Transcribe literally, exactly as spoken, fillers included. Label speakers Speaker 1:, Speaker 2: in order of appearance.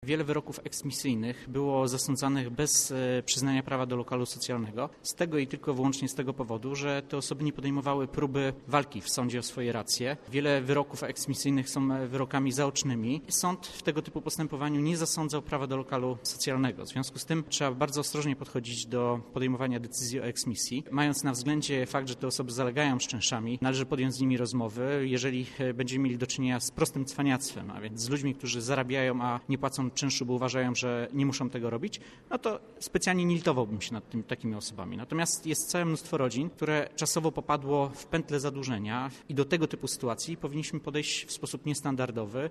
Speaker 1: Wiele wyroków eksmisyjnych było zasądzanych bez e, przyznania prawa do lokalu socjalnego, z tego i tylko wyłącznie z tego powodu, że te osoby nie podejmowały próby walki w sądzie o swoje racje. Wiele wyroków eksmisyjnych są wyrokami zaocznymi. Sąd w tego typu postępowaniu nie zasądzał prawa do lokalu socjalnego. W związku z tym trzeba bardzo ostrożnie podchodzić do podejmowania decyzji o eksmisji. Mając na względzie fakt, że te osoby zalegają z czynszami, należy podjąć z nimi rozmowy. Jeżeli będziemy mieli do czynienia z prostym cwaniactwem, a więc z ludźmi, którzy zarabiają, a nie płacą czynszu, bo uważają, że nie muszą tego robić, no to specjalnie nie litowałbym się nad tym, takimi osobami. Natomiast jest całe mnóstwo rodzin, które czasowo popadło w pętlę zadłużenia i do tego typu sytuacji powinniśmy podejść w sposób niestandardowy,